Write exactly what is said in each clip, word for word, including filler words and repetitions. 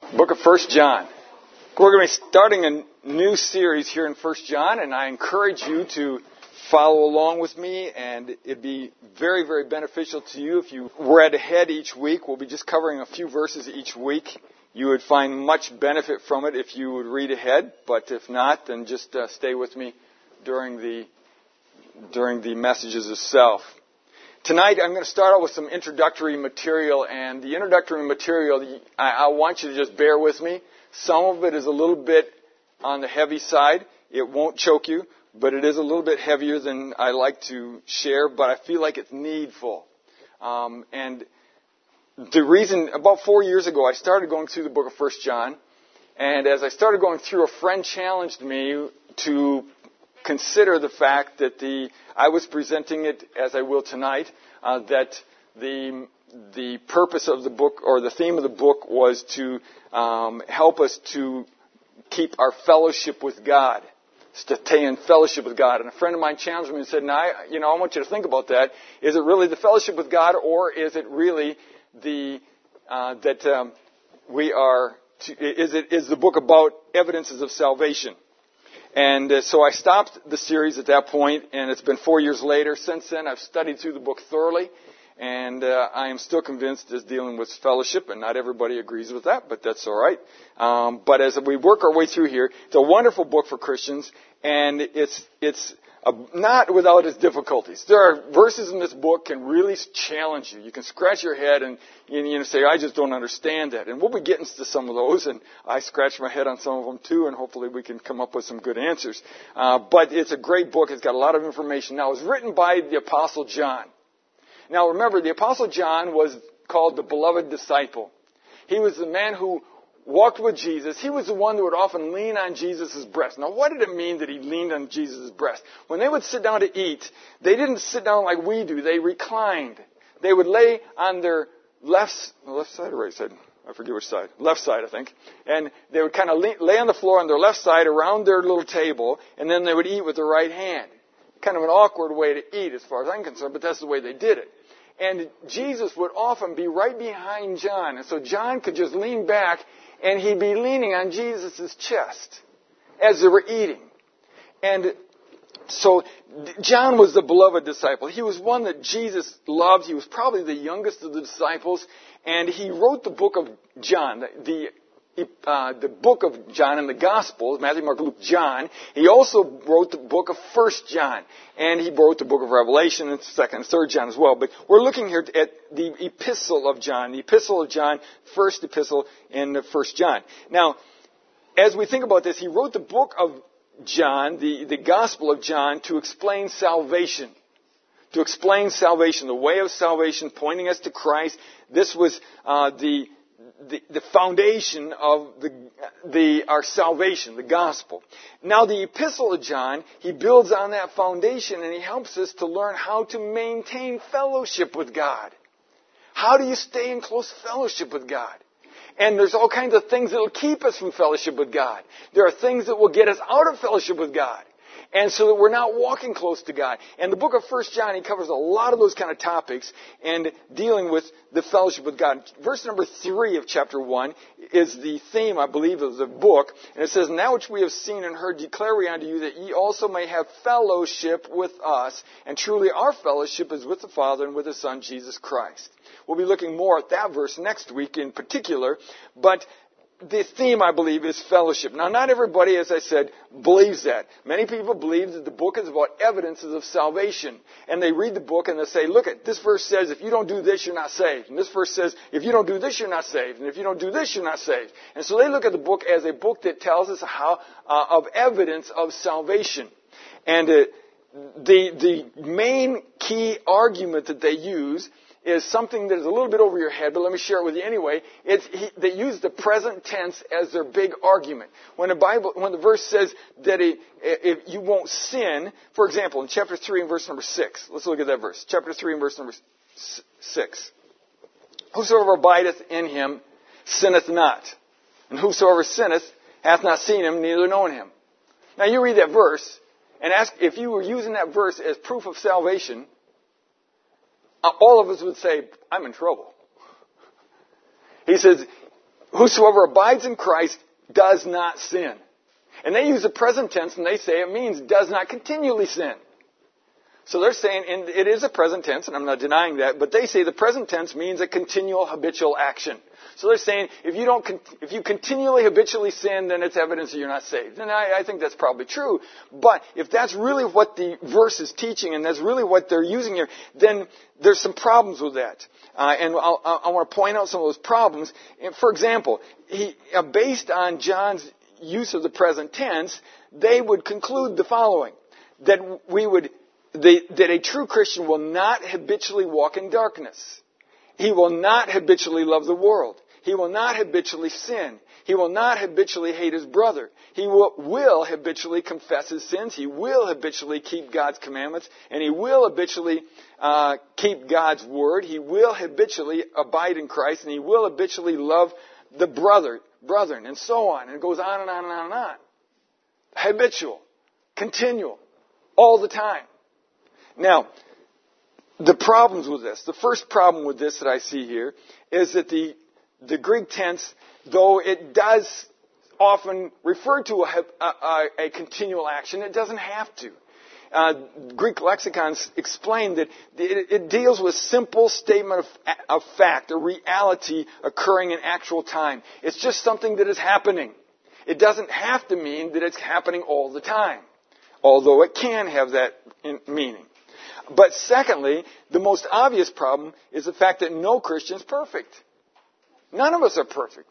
Book of First John. We're going to be starting a new series here in First John, and I encourage you to follow along with me, and it'd be very, very beneficial to you if you read ahead each week. We'll be just covering a few verses each week. You would find much benefit from it if you would read ahead, but if not, then just uh, stay with me during the during the messages itself. Tonight, I'm going to start out with some introductory material, and the introductory material, I, I want you to just bear with me. Some of it is a little bit on the heavy side. It won't choke you, but it is a little bit heavier than I like to share, but I feel like it's needful. Um, and the reason, about four years ago, I started going through the book of First John, and as I started going through, a friend challenged me to consider the fact that the I was presenting it as I will tonight, uh, that the the purpose of the book or the theme of the book was to um, help us to keep our fellowship with God, to stay in fellowship with God. And a friend of mine challenged me and said, "Now, you know, I want you to think about that. Is it really the fellowship with God, or is it really the uh, that um, we are? To, is it is the book about evidences of salvation?" And uh, so I stopped the series at that point, and it's been four years later. Since then, I've studied through the book thoroughly, and uh, I am still convinced it's dealing with fellowship, and not everybody agrees with that, but that's all right. Um, but as we work our way through here, it's a wonderful book for Christians, and it's it's a, not without its difficulties. There are verses in this book can really challenge you. You can scratch your head and you know, say, "I just don't understand that." And we'll be getting to some of those, and I scratch my head on some of them too, and hopefully we can come up with some good answers. Uh, but it's a great book. It's got a lot of information. Now, it was written by the Apostle John. Now, remember, the Apostle John was called the beloved disciple. He was the man who walked with Jesus. He was the one that would often lean on Jesus' breast. Now, what did it mean that he leaned on Jesus' breast? When they would sit down to eat, they didn't sit down like we do. They reclined. They would lay on their left, left side or right side? I forget which side. Left side, I think. And they would kind of lay on the floor on their left side around their little table, and then they would eat with their right hand. Kind of an awkward way to eat as far as I'm concerned, but that's the way they did it. And Jesus would often be right behind John. And so John could just lean back, and he'd be leaning on Jesus' chest as they were eating. And so John was the beloved disciple. He was one that Jesus loved. He was probably the youngest of the disciples. And he wrote the book of John, the uh, the book of John and the Gospels, Matthew, Mark, Luke, John. He also wrote the book of First John. And he wrote the book of Revelation and Second and Third John as well. But we're looking here at the epistle of John, the epistle of John, first epistle in First John. Now, as we think about this, he wrote the book of John, the, the Gospel of John, to explain salvation. To explain salvation, the way of salvation, pointing us to Christ. This was uh, the The, the foundation of the, the our salvation, the gospel. Now, the epistle of John, he builds on that foundation, and he helps us to learn how to maintain fellowship with God. How do you stay in close fellowship with God? And there's all kinds of things that will keep us from fellowship with God. There are things that will get us out of fellowship with God. And so that we're not walking close to God. And the book of First John, he covers a lot of those kind of topics and dealing with the fellowship with God. Verse number three of chapter one is the theme, I believe, of the book. And it says, "Now which we have seen and heard declare we unto you, that ye also may have fellowship with us. And truly our fellowship is with the Father and with His Son, Jesus Christ." We'll be looking more at that verse next week in particular. But the theme, I believe, is fellowship. Now, not everybody, as I said, believes that. Many people believe that the book is about evidences of salvation. And they read the book and they say, "Look, at this verse says if you don't do this, you're not saved. And this verse says if you don't do this, you're not saved. And if you don't do this, you're not saved." And so they look at the book as a book that tells us how uh, of evidence of salvation. And uh, the the main key argument that they use is something that is a little bit over your head, but let me share it with you anyway. It's, he, they use the present tense as their big argument. When the Bible, when the verse says that it, if you won't sin, for example, in chapter three and verse number six, let's look at that verse. Chapter three and verse number six. "Whosoever abideth in him sinneth not, and whosoever sinneth hath not seen him, neither known him." Now you read that verse, and ask if you were using that verse as proof of salvation, all of us would say, "I'm in trouble." He says, whosoever abides in Christ does not sin. And they use the present tense and they say it means does not continually sin. So they're saying, and it is a present tense, and I'm not denying that, but they say the present tense means a continual habitual action. So they're saying if you don't, if you continually habitually sin, then it's evidence that you're not saved. And I, I think that's probably true. But if that's really what the verse is teaching, and that's really what they're using here, then there's some problems with that. Uh, and I'll, I want to point out some of those problems. For example, he, uh, based on John's use of the present tense, they would conclude the following: that we would. They, that a true Christian will not habitually walk in darkness. He will not habitually love the world. He will not habitually sin. He will not habitually hate his brother. He will, will habitually confess his sins. He will habitually keep God's commandments. And he will habitually uh, keep God's word. He will habitually abide in Christ. And he will habitually love the brother, brethren, and so on. And it goes on and on and on and on. Habitual. Continual. All the time. Now, the problems with this, the first problem with this that I see here is that the, the Greek tense, though it does often refer to a, a, a continual action, it doesn't have to. Uh, Greek lexicons explain that it, it deals with simple statement of, of fact, a reality occurring in actual time. It's just something that is happening. It doesn't have to mean that it's happening all the time, although it can have that in meaning. But secondly, the most obvious problem is the fact that no Christian is perfect. None of us are perfect.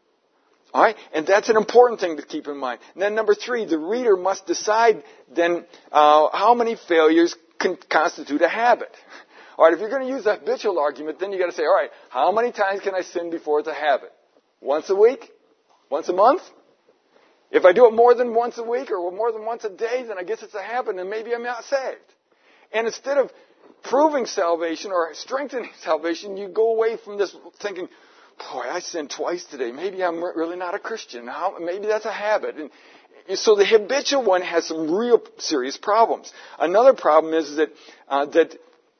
All right? And that's an important thing to keep in mind. And then number three, the reader must decide then uh, how many failures can constitute a habit. All right, if you're going to use the habitual argument, then you've got to say, all right, how many times can I sin before it's a habit? Once a week? Once a month? If I do it more than once a week or more than once a day, then I guess it's a habit and maybe I'm not saved. And instead of proving salvation or strengthening salvation, you go away from this thinking, boy, I sinned twice today. Maybe I'm really not a Christian. How, maybe that's a habit. And so the habitual one has some real serious problems. Another problem is that uh, that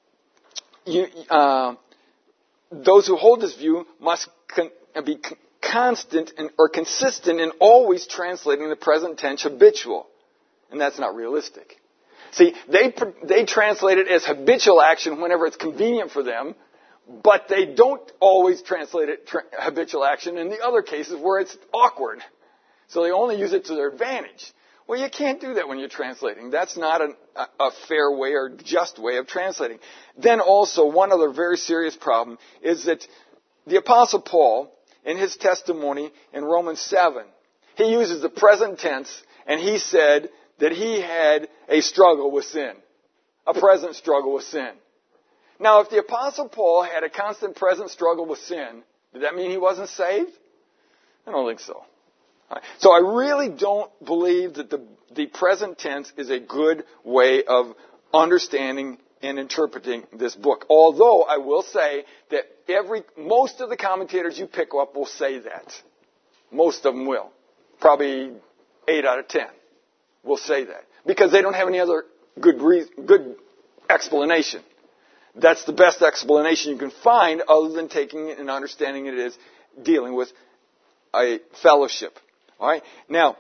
you, uh, those who hold this view must con- be con- constant and, or consistent in always translating the present tense habitual. And that's not realistic. See, they they translate it as habitual action whenever it's convenient for them, but they don't always translate it tra- habitual action in the other cases where it's awkward. So they only use it to their advantage. Well, you can't do that when you're translating. That's not an, a, a fair way or just way of translating. Then also, one other very serious problem is that the Apostle Paul, in his testimony in Romans seven, he uses the present tense, and he said that he had a struggle with sin, a present struggle with sin. Now, if the Apostle Paul had a constant present struggle with sin, did that mean he wasn't saved? I don't think so. Right. So I really don't believe that the, the present tense is a good way of understanding and interpreting this book. Although I will say that every most of the commentators you pick up will say that. Most of them will. Probably eight out of ten. Will say that because they don't have any other good reason, good explanation. That's the best explanation you can find other than taking it and understanding it as dealing with a fellowship. All right. Now,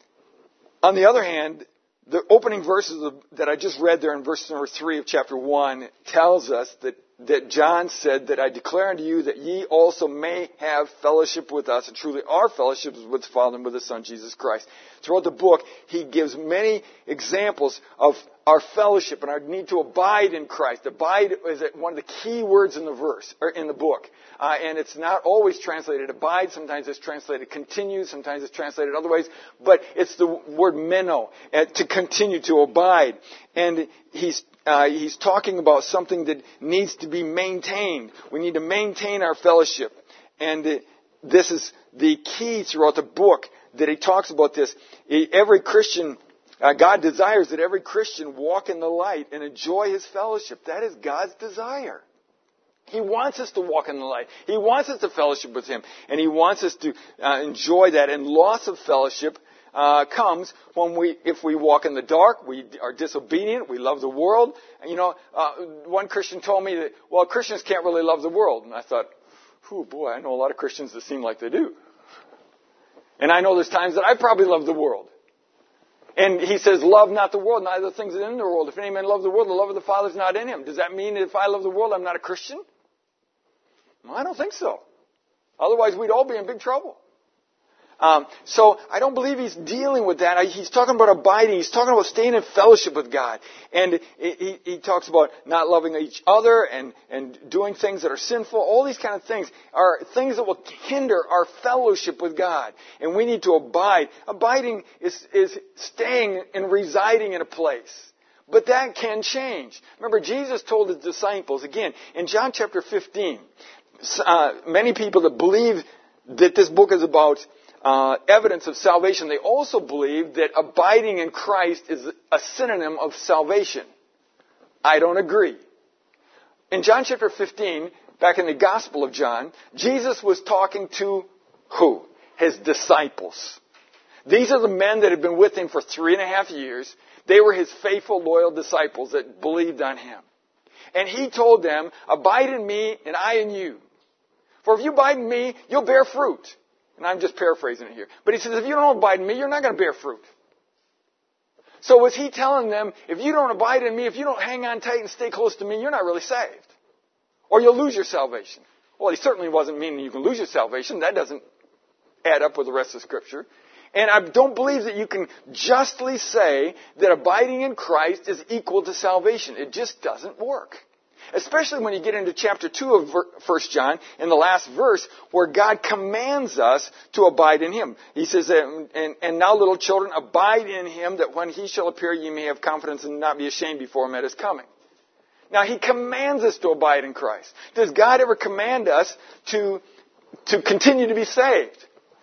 on the other hand, the opening verses of, that I just read there in verse number three of chapter one tells us that that John said that I declare unto you that ye also may have fellowship with us, and truly our fellowship is with the Father and with the Son, Jesus Christ. Throughout the book, he gives many examples of our fellowship and our need to abide in Christ. Abide is one of the key words in the verse, or in the book. Uh, and it's not always translated abide. Sometimes it's translated continue. Sometimes it's translated other ways. But it's the word meno, uh, to continue, to abide. And he's Uh, he's talking about something that needs to be maintained. We need to maintain our fellowship. And uh, this is the key throughout the book that he talks about this. Every Christian, uh, God desires that every Christian walk in the light and enjoy his fellowship. That is God's desire. He wants us to walk in the light. He wants us to fellowship with him. And he wants us to uh, enjoy that. And loss of fellowship Uh, comes when we, if we walk in the dark, we are disobedient, we love the world. And, you know, uh, one Christian told me that, well, Christians can't really love the world. And I thought, Oh boy, I know a lot of Christians that seem like they do. And I know there's times that I probably love the world. And he says, love not the world, neither the things that are in the world. If any man love the world, the love of the Father is not in him. Does that mean that if I love the world, I'm not a Christian? Well, I don't think so. Otherwise, we'd all be in big trouble. Um, so I don't believe he's dealing with that. He's talking about abiding. He's talking about staying in fellowship with God. And he, he, he talks about not loving each other and, and doing things that are sinful. All these kind of things are things that will hinder our fellowship with God. And we need to abide. Abiding is, is staying and residing in a place. But that can change. Remember, Jesus told his disciples, again, in John chapter fifteen, uh, many people that believe that this book is about Uh, evidence of salvation, they also believe that abiding in Christ is a synonym of salvation. I don't agree. In John chapter fifteen, back in the Gospel of John, Jesus was talking to who? His disciples. These are the men that had been with him for three and a half years. They were his faithful, loyal disciples that believed on him. And he told them, abide in me and I in you. For if you abide in me, you'll bear fruit. And I'm just paraphrasing it here. But he says, if you don't abide in me, you're not going to bear fruit. So was he telling them, if you don't abide in me, if you don't hang on tight and stay close to me, you're not really saved? Or you'll lose your salvation? Well, he certainly wasn't meaning you can lose your salvation. That doesn't add up with the rest of Scripture. And I don't believe that you can justly say that abiding in Christ is equal to salvation. It just doesn't work. Especially when you get into chapter two of First John, in the last verse, where God commands us to abide in him. He says, and, and now little children, abide in him, that when he shall appear, you may have confidence and not be ashamed before him at his coming. Now, he commands us to abide in Christ. Does God ever command us to, to continue to be saved?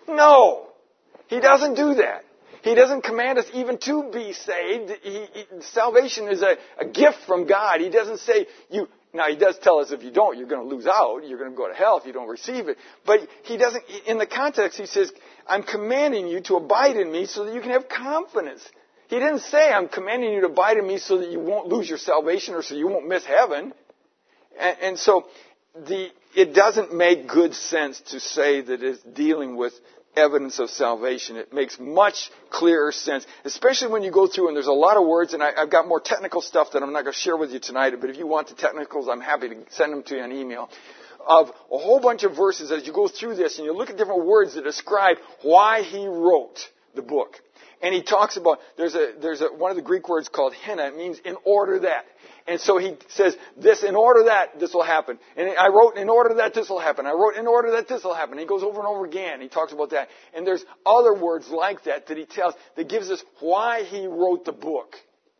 No. He doesn't do that. He doesn't command us even to be saved. He, he, salvation is a, a gift from God. He doesn't say, you. Now, he does tell us if you don't, you're going to lose out. You're going to go to hell if you don't receive it. But he doesn't, in the context, he says, I'm commanding you to abide in me so that you can have confidence. He didn't say, I'm commanding you to abide in me so that you won't lose your salvation or so you won't miss heaven. And, and so, the, it doesn't make good sense to say that it's dealing with evidence of salvation. It makes much clearer sense, especially when you go through and there's a lot of words, and I, I've got more technical stuff that I'm not going to share with you tonight, but if you want the technicals, I'm happy to send them to you on email, of a whole bunch of verses as you go through this and you look at different words that describe why he wrote the book. And he talks about, there's a, there's a, one of the Greek words called hina. It means in order that. And so he says, this, in order that this will happen. And I wrote, in order that this will happen. I wrote, in order that this will happen. He goes over and over again. He talks about that. And there's other words like that that he tells, that gives us why he wrote the book.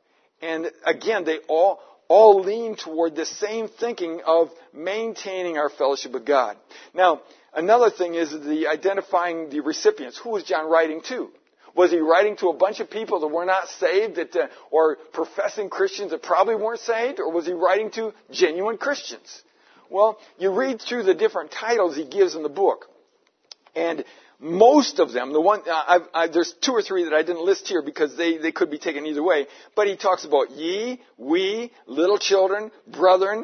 And again, they all, all lean toward the same thinking of maintaining our fellowship with God. Now, another thing is the identifying the recipients. Who was John writing to? Was he writing to a bunch of people that were not saved, that, uh, or professing Christians that probably weren't saved? Or was he writing to genuine Christians? Well, you read through the different titles he gives in the book. And most of them, the one, uh, I've, I, there's two or three that I didn't list here because they, they could be taken either way. But he talks about ye, we, little children, brethren,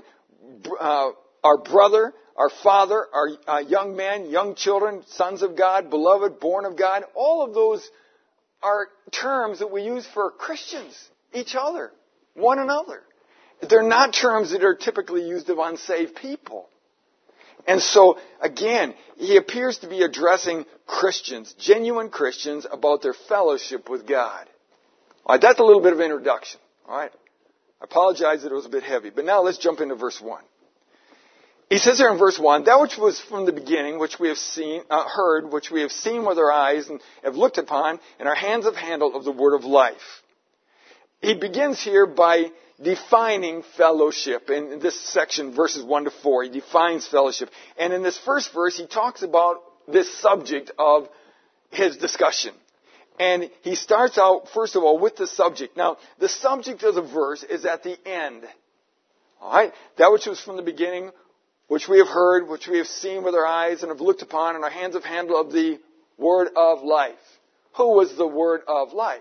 uh, our brother, our father, our uh, young men, young children, sons of God, beloved, born of God. All of those are terms that we use for Christians, each other, one another. They're not terms that are typically used of unsaved people. And so, again, he appears to be addressing Christians, genuine Christians, about their fellowship with God. All right, that's a little bit of introduction. All right, I apologize that it was a bit heavy. But now let's jump into verse one. He says here in verse one, that which was from the beginning, which we have seen, uh, heard, which we have seen with our eyes and have looked upon, and our hands have handled of the word of life. He begins here by defining fellowship. In this section, verses one to four, he defines fellowship. And in this first verse, he talks about this subject of his discussion. And he starts out, first of all, with the subject. Now, the subject of the verse is at the end. All right? That which was from the beginning, which we have heard, which we have seen with our eyes and have looked upon, and our hands have handled of the word of life. Who was the word of life?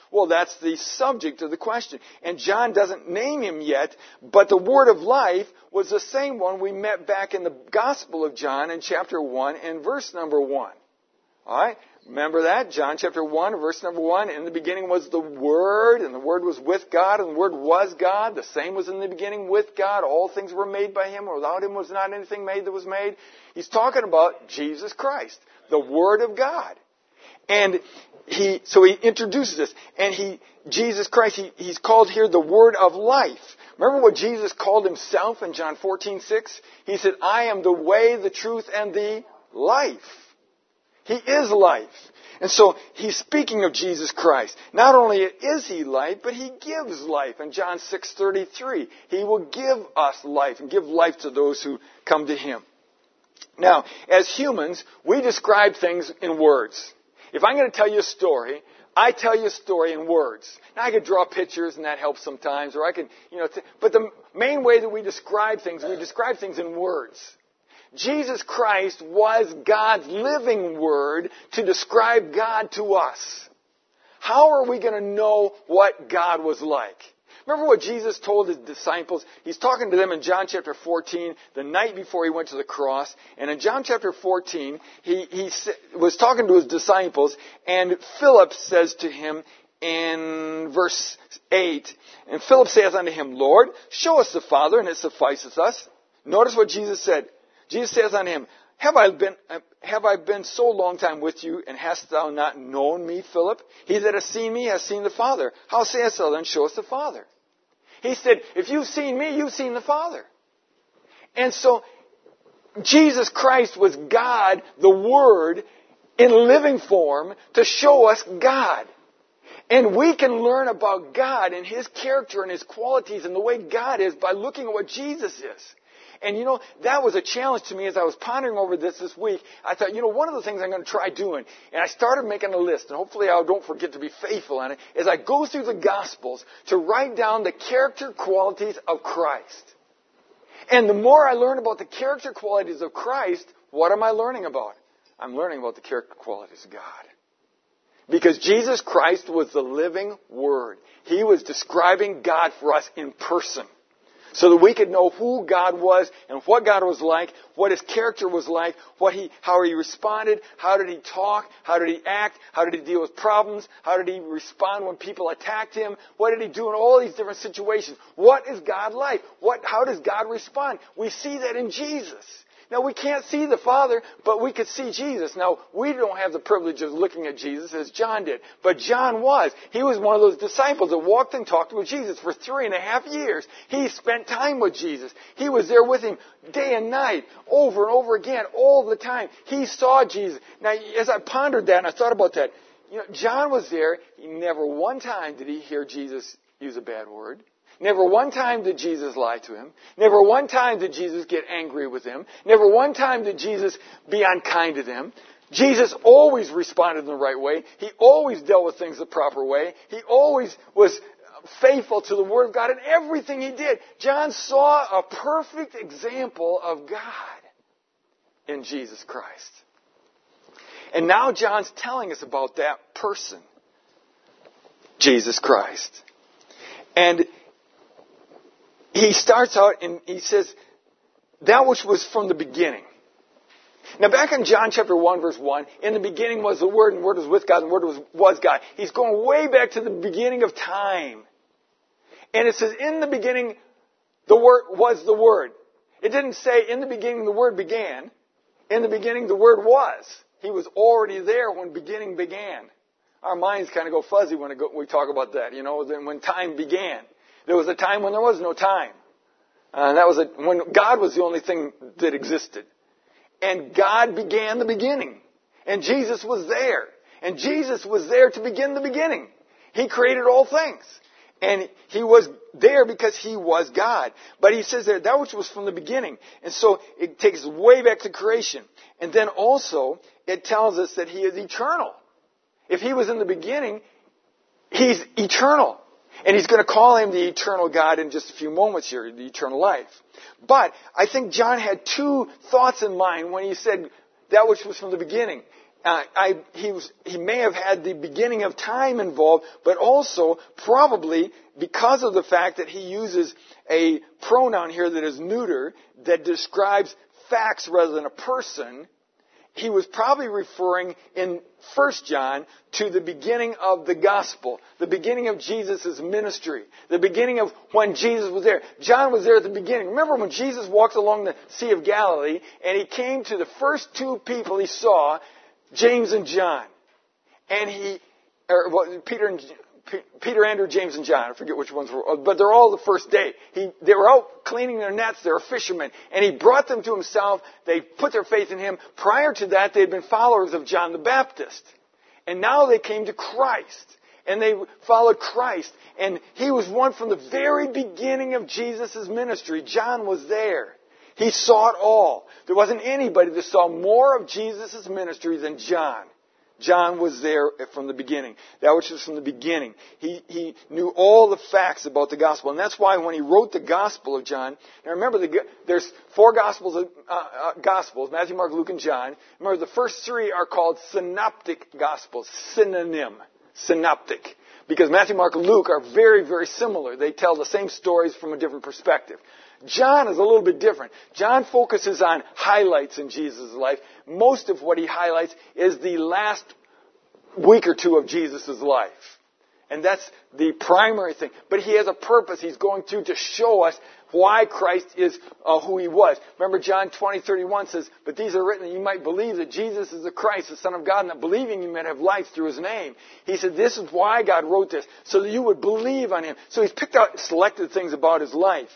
Well, that's the subject of the question. And John doesn't name him yet, but the word of life was the same one we met back in the Gospel of John in chapter one and verse number one. All right? Remember that? John chapter one, verse number one. In the beginning was the Word, and the Word was with God, and the Word was God. The same was in the beginning with God. All things were made by Him. Without Him was not anything made that was made. He's talking about Jesus Christ, the Word of God. And he, so he introduces us. And he, Jesus Christ, he, he's called here the Word of life. Remember what Jesus called Himself in John fourteen six? He said, I am the way, the truth, and the life. He is life. And so he's speaking of Jesus Christ. Not only is He life, but He gives life. In John six thirty-three, He will give us life and give life to those who come to Him. Now, as humans, we describe things in words. If I'm going to tell you a story, I tell you a story in words. Now, I could draw pictures, and that helps sometimes, or I could, you know, t- but the main way that we describe things, we describe things in words. Jesus Christ was God's living Word to describe God to us. How are we going to know what God was like? Remember what Jesus told His disciples? He's talking to them in John chapter fourteen, the night before He went to the cross. And in John chapter fourteen, He, he was talking to His disciples, and Philip says to Him in verse eight, and Philip saith unto Him, Lord, show us the Father, and it sufficeth us. Notice what Jesus said. Jesus says unto him, Have I been, have I been so long time with you, and hast thou not known me, Philip? He that has seen me has seen the Father. How sayest thou then, show us the Father? He said, if you've seen me, you've seen the Father. And so, Jesus Christ was God, the Word, in living form to show us God. And we can learn about God and His character and His qualities and the way God is by looking at what Jesus is. And, you know, that was a challenge to me as I was pondering over this this week. I thought, you know, one of the things I'm going to try doing, and I started making a list, and hopefully I don't forget to be faithful on it, is I go through the Gospels to write down the character qualities of Christ. And the more I learn about the character qualities of Christ, what am I learning about? I'm learning about the character qualities of God. Because Jesus Christ was the living Word. He was describing God for us in person. So that we could know who God was and what God was like, what His character was like, what he, how He responded, how did He talk, how did He act, how did He deal with problems, how did He respond when people attacked Him, what did He do in all these different situations. What is God like? What, how does God respond? We see that in Jesus. Now, we can't see the Father, but we could see Jesus. Now, we don't have the privilege of looking at Jesus as John did, but John was. He was one of those disciples that walked and talked with Jesus for three and a half years. He spent time with Jesus. He was there with Him day and night, over and over again, all the time. He saw Jesus. Now, as I pondered that and I thought about that, you know, John was there. He never one time did he hear Jesus use a bad word. Never one time did Jesus lie to him. Never one time did Jesus get angry with him. Never one time did Jesus be unkind to them. Jesus always responded in the right way. He always dealt with things the proper way. He always was faithful to the Word of God in everything He did. John saw a perfect example of God in Jesus Christ. And now John's telling us about that person, Jesus Christ. And he starts out and he says, that which was from the beginning. Now back in John chapter one verse one, in the beginning was the Word, and the Word was with God, and the Word was, was God. He's going way back to the beginning of time. And it says, in the beginning, the Word was the Word. It didn't say, in the beginning the Word began. In the beginning the Word was. He was already there when beginning began. Our minds kind of go fuzzy when we talk about that, you know, when time began. There was a time when there was no time. Uh, and that was a, when God was the only thing that existed. And God began the beginning. And Jesus was there. And Jesus was there to begin the beginning. He created all things. And He was there because He was God. But He says there, that which was from the beginning. And so it takes us way back to creation. And then also, it tells us that He is eternal. If He was in the beginning, He's eternal. And He's going to call Him the eternal God in just a few moments here, the eternal life. But I think John had two thoughts in mind when he said that which was from the beginning. uh, I, he, was, he may have had the beginning of time involved, but also probably because of the fact that he uses a pronoun here that is neuter, that describes facts rather than a person, he was probably referring in First John to the beginning of the gospel, the beginning of Jesus' ministry, the beginning of when Jesus was there. John was there at the beginning. Remember when Jesus walked along the Sea of Galilee and he came to the first two people he saw, James and John. And he, or well, Peter and Peter, Andrew, James, and John. I forget which ones were, but they're all the first day. He, they were out cleaning their nets. They were fishermen. And he brought them to himself. They put their faith in him. Prior to that, they had been followers of John the Baptist. And now they came to Christ. And they followed Christ. And he was one from the very beginning of Jesus' ministry. John was there. He saw it all. There wasn't anybody that saw more of Jesus' ministry than John. John was there from the beginning. That which was from the beginning. He, he knew all the facts about the gospel. And that's why when he wrote the Gospel of John, now remember, the, there's four Gospels, uh, uh, Gospels, Matthew, Mark, Luke, and John. Remember, the first three are called synoptic Gospels. Synonym. Synoptic. Because Matthew, Mark, and Luke are very, very similar. They tell the same stories from a different perspective. John is a little bit different. John focuses on highlights in Jesus' life. Most of what he highlights is the last week or two of Jesus' life. And that's the primary thing. But he has a purpose. He's going through to show us why Christ is uh, who he was. Remember John twenty thirty-one says, but these are written that you might believe that Jesus is the Christ, the Son of God, and that believing you might have life through his name. He said, this is why God wrote this, so that you would believe on him. So he's picked out selected things about his life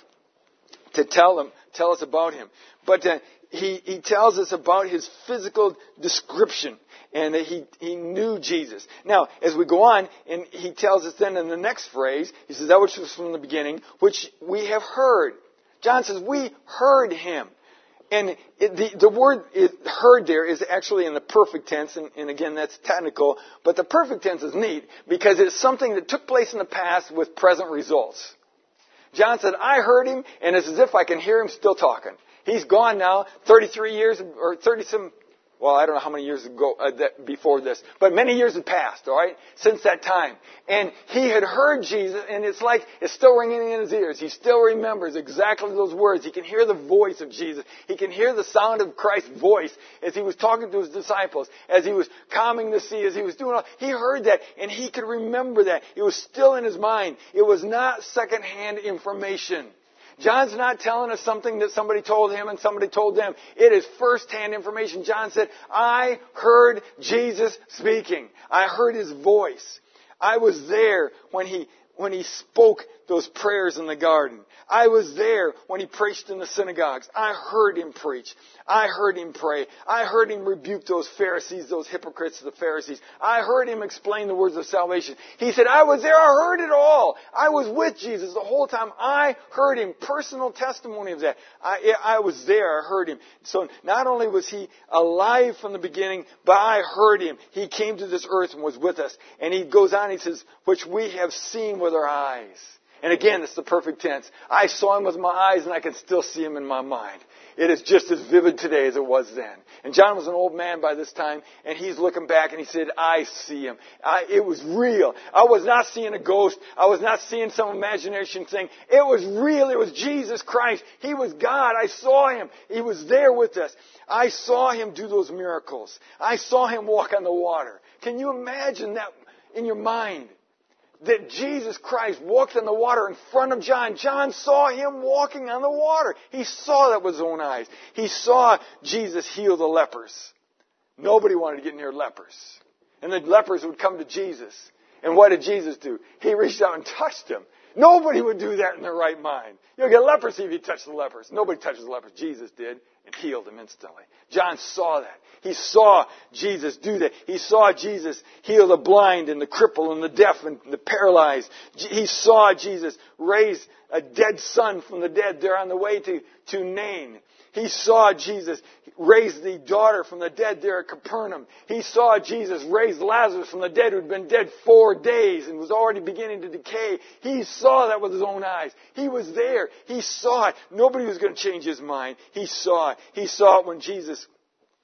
to tell them, tell us about him. But uh, he, he tells us about his physical description, and that he, he knew Jesus. Now, as we go on, and he tells us then in the next phrase, he says, that which was from the beginning, which we have heard. John says, we heard him. And it, the, the word is, heard there is actually in the perfect tense, and, and again, that's technical, but the perfect tense is neat, because it's something that took place in the past with present results. John said, I heard him, and it's as if I can hear him still talking. He's gone now, thirty-three years, or thirty-some, well, I don't know how many years ago uh, that, before this, but many years had passed, all right, since that time. And he had heard Jesus, and it's like it's still ringing in his ears. He still remembers exactly those words. He can hear the voice of Jesus. He can hear the sound of Christ's voice as he was talking to his disciples, as he was calming the sea, as he was doing all. He heard that, and he could remember that. It was still in his mind. It was not secondhand information. John's not telling us something that somebody told him and somebody told them. It is first-hand information. John said, I heard Jesus speaking. I heard his voice. I was there when he, when he spoke those prayers in the garden. I was there when he preached in the synagogues. I heard him preach. I heard him pray. I heard him rebuke those Pharisees, those hypocrites of the Pharisees. I heard him explain the words of salvation. He said, I was there. I heard it all. I was with Jesus the whole time. I heard him. Personal testimony of that. I, I was there. I heard him. So not only was he alive from the beginning, but I heard him. He came to this earth and was with us. And he goes on, he says, which we have seen with our eyes. And again, it's the perfect tense. I saw him with my eyes, and I can still see him in my mind. It is just as vivid today as it was then. And John was an old man by this time, and he's looking back, and he said, I see him. I, it was real. I was not seeing a ghost. I was not seeing some imagination thing. It was real. It was Jesus Christ. He was God. I saw him. He was there with us. I saw him do those miracles. I saw him walk on the water. Can you imagine that in your mind? That Jesus Christ walked on the water in front of John. John saw him walking on the water. He saw that with his own eyes. He saw Jesus heal the lepers. Nobody wanted to get near lepers. And the lepers would come to Jesus. And what did Jesus do? He reached out and touched them. Nobody would do that in their right mind. You'll get leprosy if you touch the lepers. Nobody touches the lepers. Jesus did and healed them instantly. John saw that. He saw Jesus do that. He saw Jesus heal the blind and the crippled and the deaf and the paralyzed. He saw Jesus raise a dead son from the dead. They're on the way to, to Nain. He saw Jesus raise the daughter from the dead there at Capernaum. He saw Jesus raise Lazarus from the dead who had been dead four days and was already beginning to decay. He saw that with his own eyes. He was there. He saw it. Nobody was going to change his mind. He saw it. He saw it when Jesus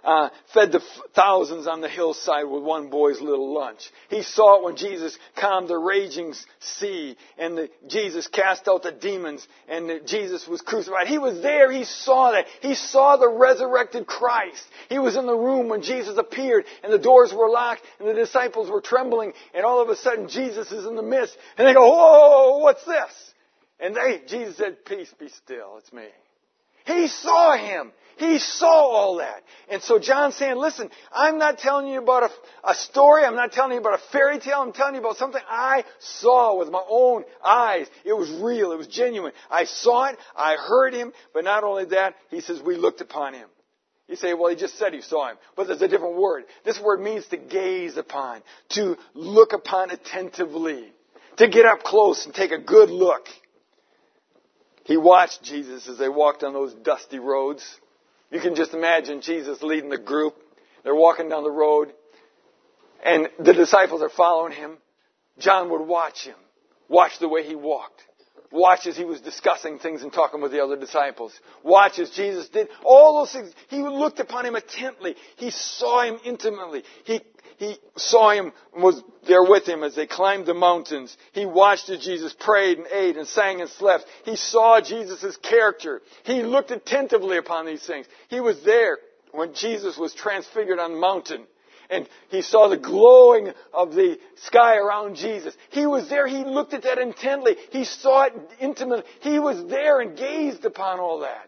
uh, fed the thousands on the hillside with one boy's little lunch. He saw it when Jesus calmed the raging sea and the, Jesus cast out the demons and the, Jesus was crucified. He was there. He saw that. He saw the resurrected Christ. He was in the room when Jesus appeared and the doors were locked and the disciples were trembling and all of a sudden Jesus is in the midst and they go, whoa, what's this? And they, Jesus said, peace, be still. It's me. He saw him. He saw all that. And so John's saying, listen, I'm not telling you about a, a story. I'm not telling you about a fairy tale. I'm telling you about something I saw with my own eyes. It was real. It was genuine. I saw it. I heard him. But not only that, he says, we looked upon him. You say, well, he just said you saw him. But there's a different word. This word means to gaze upon, to look upon attentively, to get up close and take a good look. He watched Jesus as they walked on those dusty roads. You can just imagine Jesus leading the group. They're walking down the road, and the disciples are following him. John would watch him, watch the way he walked, watch as he was discussing things and talking with the other disciples, watch as Jesus did all those things. He looked upon him intently. He saw him intimately. He He saw him and was there with him as they climbed the mountains. He watched as Jesus prayed and ate and sang and slept. He saw Jesus' character. He looked attentively upon these things. He was there when Jesus was transfigured on the mountain. And he saw the glowing of the sky around Jesus. He was there. He looked at that intently. He saw it intimately. He was there and gazed upon all that.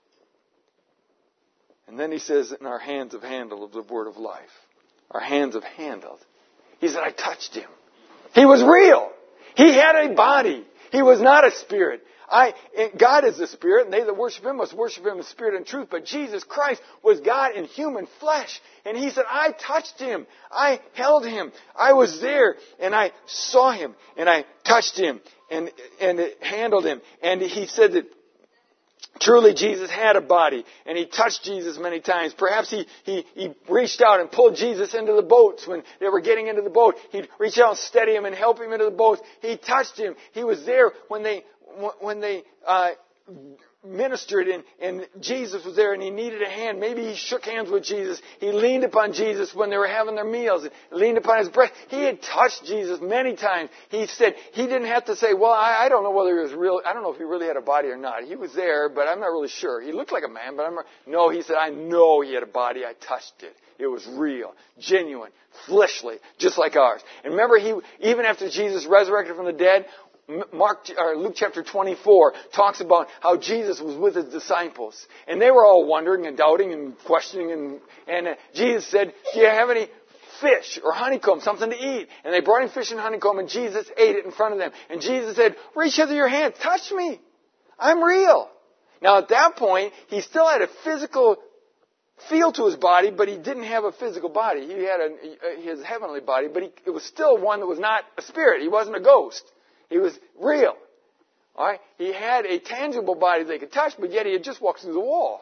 And then he says, and our hands have handled the word of life. Our hands have handled. He said, I touched him. He was real. He had a body. He was not a spirit. I, God is the spirit, and they that worship him must worship him in spirit and truth. But Jesus Christ was God in human flesh. And he said, I touched him. I held him. I was there, and I saw him, and I touched him, and, and handled him. And he said that truly, Jesus had a body, and he touched Jesus many times. Perhaps he, he, he reached out and pulled Jesus into the boats when they were getting into the boat. He'd reach out and steady him and help him into the boat. He touched him. He was there when they when they uh, ministered, and, and Jesus was there, and he needed a hand. Maybe he shook hands with Jesus. He leaned upon Jesus when they were having their meals, and leaned upon his breast. He had touched Jesus many times. He said he didn't have to say, well, I, I don't know whether he was real. I don't know if he really had a body or not. He was there, but I'm not really sure. He looked like a man, but I'm not. No, he said, I know he had a body. I touched it. It was real, genuine, fleshly, just like ours. And remember, he even after Jesus resurrected from the dead, Mark, or Luke chapter twenty-four talks about how Jesus was with his disciples. And they were all wondering and doubting and questioning. And, and uh, Jesus said, do you have any fish or honeycomb, something to eat? And they brought him fish and honeycomb, and Jesus ate it in front of them. And Jesus said, reach hither your hand, touch me. I'm real. Now at that point, he still had a physical feel to his body, but he didn't have a physical body. He had a, his heavenly body, but he, it was still one that was not a spirit. He wasn't a ghost. He was real. All right? He had a tangible body they could touch, but yet he had just walked through the wall.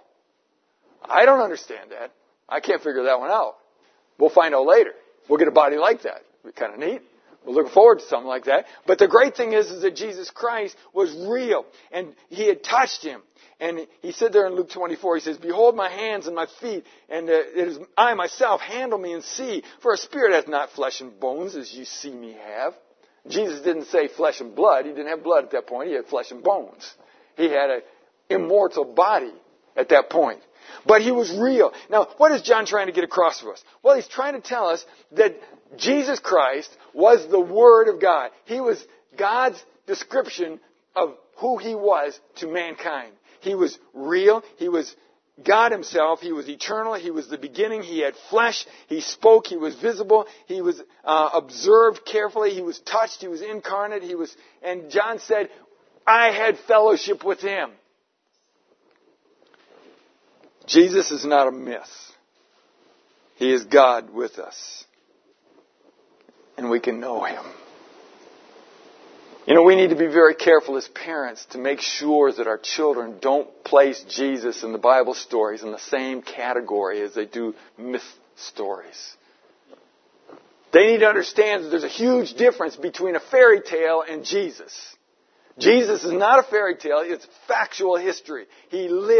I don't understand that. I can't figure that one out. We'll find out later. We'll get a body like that. It'd be kind of neat. We're looking forward to something like that. But the great thing is, is that Jesus Christ was real, and he had touched him. And he said there in Luke twenty-four, he says, behold my hands and my feet, and uh, it is I myself, handle me and see. For a spirit hath not flesh and bones, as you see me have. Jesus didn't say flesh and blood. He didn't have blood at that point. He had flesh and bones. He had an immortal body at that point. But he was real. Now, what is John trying to get across to us? Well, he's trying to tell us that Jesus Christ was the Word of God. He was God's description of who he was to mankind. He was real. He was God himself. He was eternal. He was the beginning. He had flesh. He spoke. He was visible. He was uh, observed carefully. He was touched. He was incarnate. He was, and John said, I had fellowship with him. Jesus is not a myth. He is God with us. And we can know him. You know, we need to be very careful as parents to make sure that our children don't place Jesus and the Bible stories in the same category as they do myth stories. They need to understand that there's a huge difference between a fairy tale and Jesus. Jesus is not a fairy tale. It's factual history. He lived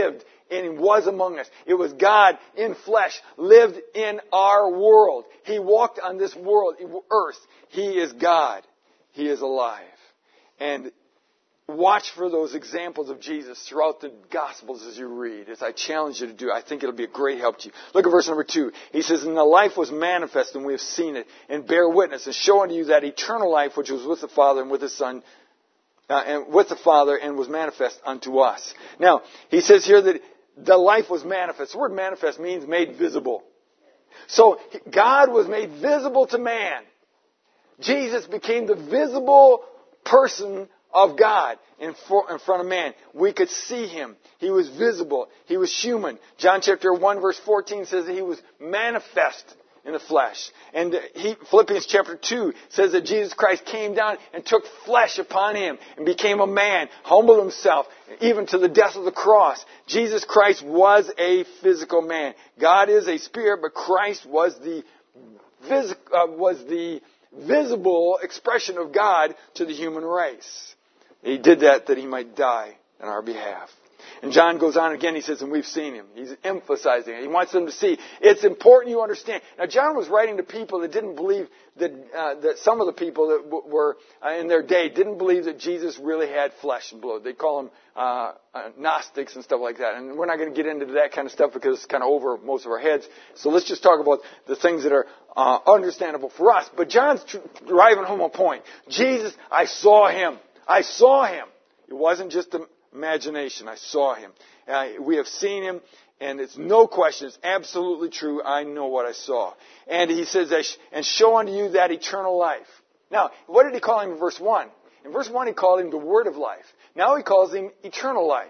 and He was among us. It was God in flesh, lived in our world. He walked on this world, earth. He is God. He is alive. And watch for those examples of Jesus throughout the Gospels as you read, as I challenge you to do. I think it'll be a great help to you. Look at verse number two. He says, and the life was manifest, and we have seen it, and bear witness, and show unto you that eternal life which was with the Father and with the Son, uh, and with the Father, and was manifest unto us. Now, he says here that the life was manifest. The word manifest means made visible. So, God was made visible to man. Jesus became the visible person of God in, for, in front of man. We could see Him. He was visible. He was human. John chapter one verse fourteen says that He was manifest in the flesh. And he, Philippians chapter two says that Jesus Christ came down and took flesh upon Him and became a man, humbled Himself, even to the death of the cross. Jesus Christ was a physical man. God is a spirit, but Christ was the, phys- uh, was the visible expression of God to the human race. He did that that He might die on our behalf. And John goes on again, he says, and we've seen Him. He's emphasizing it. He wants them to see. It's important you understand. Now, John was writing to people that didn't believe that, uh, that some of the people that w- were uh, in their day didn't believe that Jesus really had flesh and blood. They call them uh, uh, Gnostics and stuff like that. And we're not going to get into that kind of stuff because it's kind of over most of our heads. So let's just talk about the things that are uh, understandable for us. But John's tr- driving home a point. Jesus, I saw Him. I saw Him. It wasn't just imagination. I saw Him. Uh, we have seen Him, and it's no question. It's absolutely true. I know what I saw. And He says, and show unto you that eternal life. Now, what did He call Him in verse one? In verse one, He called Him the Word of life. Now He calls Him eternal life.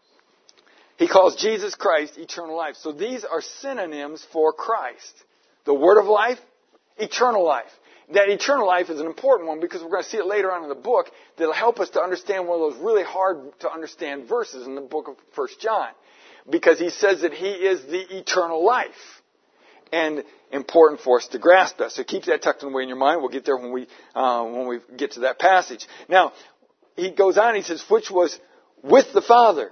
He calls Jesus Christ eternal life. So these are synonyms for Christ. The Word of life, eternal life. That eternal life is an important one because we're going to see it later on in the book that'll help us to understand one of those really hard to understand verses in the book of First John. Because he says that He is the eternal life. And important for us to grasp that. So keep that tucked away in your mind. We'll get there when we, uh, when we get to that passage. Now, he goes on, he says, which was with the Father.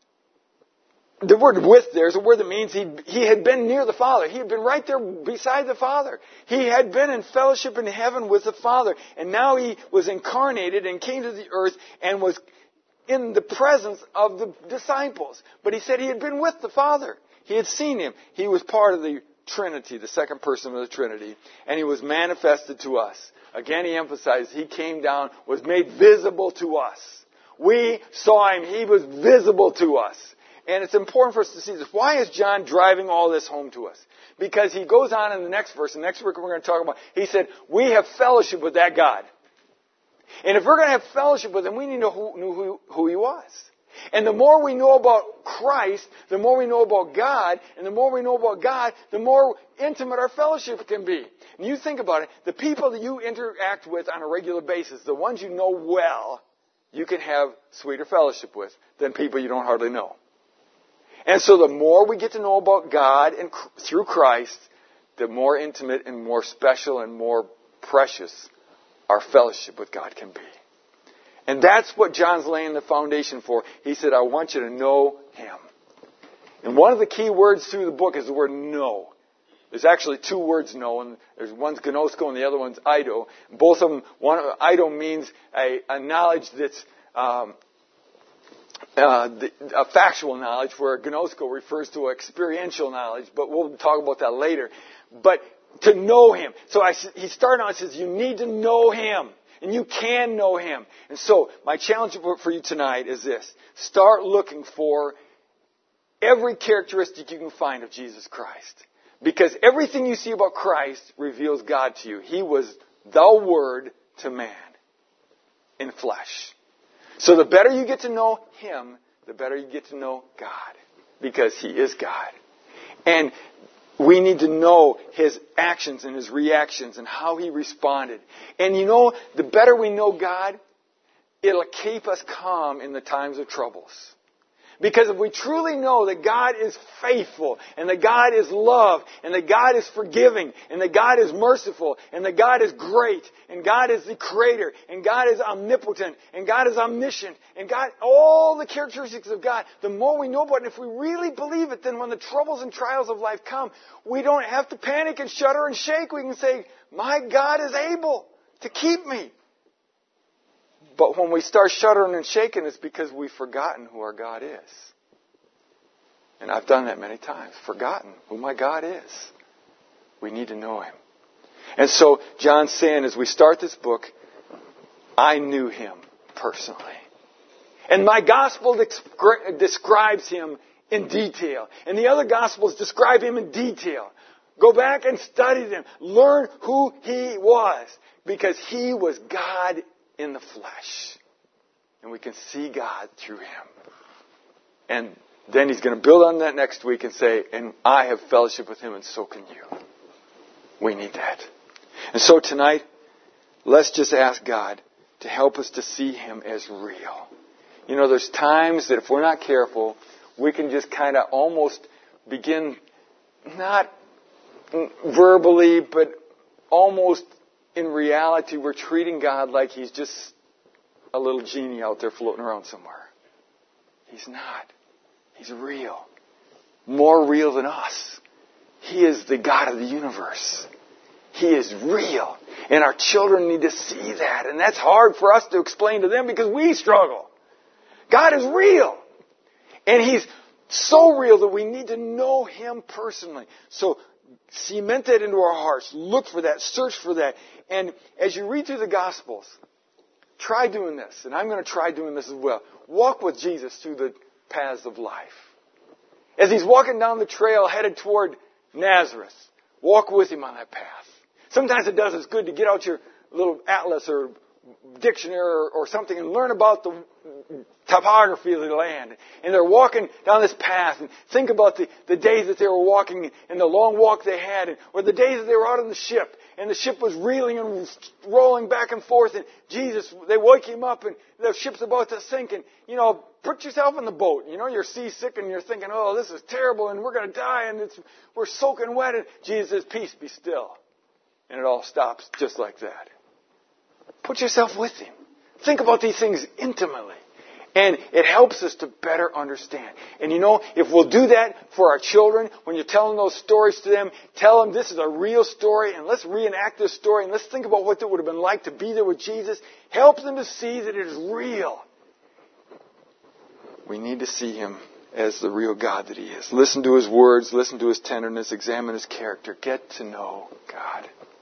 The word with there is a word that means he, he had been near the Father. He had been right there beside the Father. He had been in fellowship in heaven with the Father. And now He was incarnated and came to the earth and was in the presence of the disciples. But He said He had been with the Father. He had seen Him. He was part of the Trinity, the second person of the Trinity. And He was manifested to us. Again, He emphasized He came down, was made visible to us. We saw Him. He was visible to us. And it's important for us to see this. Why is John driving all this home to us? Because he goes on in the next verse, the next verse we're going to talk about, he said, we have fellowship with that God. And if we're going to have fellowship with Him, we need to know who, who, who He was. And the more we know about Christ, the more we know about God, and the more we know about God, the more intimate our fellowship can be. And you think about it, the people that you interact with on a regular basis, the ones you know well, you can have sweeter fellowship with than people you don't hardly know. And so the more we get to know about God and through Christ, the more intimate and more special and more precious our fellowship with God can be. And that's what John's laying the foundation for. He said, I want you to know Him. And one of the key words through the book is the word know. There's actually two words know, and there's one's gnosko and the other one's ido. Both of them, one ido means a, a knowledge that's um, Uh, the, a factual knowledge, where gnosko refers to experiential knowledge, but we'll talk about that later. But to know Him. So I, he started on and says, you need to know Him. And you can know Him. And so my challenge for you tonight is this. Start looking for every characteristic you can find of Jesus Christ. Because everything you see about Christ reveals God to you. He was the Word to man in flesh. So the better you get to know Him, the better you get to know God. Because He is God. And we need to know His actions and His reactions and how He responded. And you know, the better we know God, it'll keep us calm in the times of troubles. Because if we truly know that God is faithful, and that God is love, and that God is forgiving, and that God is merciful, and that God is great, and God is the creator, and God is omnipotent, and God is omniscient, and God, all the characteristics of God, the more we know about it, if we really believe it, then when the troubles and trials of life come, we don't have to panic and shudder and shake. We can say, my God is able to keep me. But when we start shuddering and shaking, it's because we've forgotten who our God is. And I've done that many times, forgotten who my God is. We need to know Him. And so John's saying, as we start this book, I knew Him personally. And my gospel descri- describes Him in detail. And the other gospels describe Him in detail. Go back and study them. Learn who He was. Because He was God in the flesh. And we can see God through Him. And then He's going to build on that next week and say, and I have fellowship with Him, and so can you. We need that. And so tonight, let's just ask God to help us to see Him as real. You know, there's times that if we're not careful, we can just kind of almost begin, not verbally, but almost in reality, we're treating God like He's just a little genie out there floating around somewhere. He's not. He's real. More real than us. He is the God of the universe. He is real. And our children need to see that. And that's hard for us to explain to them because we struggle. God is real. And He's so real that we need to know Him personally. So cement that into our hearts. Look for that. Search for that. And as you read through the Gospels, try doing this. And I'm going to try doing this as well. Walk with Jesus through the paths of life. As He's walking down the trail headed toward Nazareth, walk with Him on that path. Sometimes it does us good to get out your little atlas or dictionary or, or something and learn about the topography of the land. And they're walking down this path and think about the, the days that they were walking and the long walk they had, and, or the days that they were out on the ship and the ship was reeling and rolling back and forth, and Jesus, they wake Him up and the ship's about to sink, and, you know, put yourself in the boat. You know, you're seasick and you're thinking, oh, this is terrible and we're going to die and it's, we're soaking wet, and Jesus says, peace, be still. And it all stops just like that. Put yourself with Him. Think about these things intimately. And it helps us to better understand. And you know, if we'll do that for our children, when you're telling those stories to them, tell them this is a real story, and let's reenact this story, and let's think about what it would have been like to be there with Jesus. Help them to see that it is real. We need to see Him as the real God that He is. Listen to His words, listen to His tenderness, examine His character. Get to know God.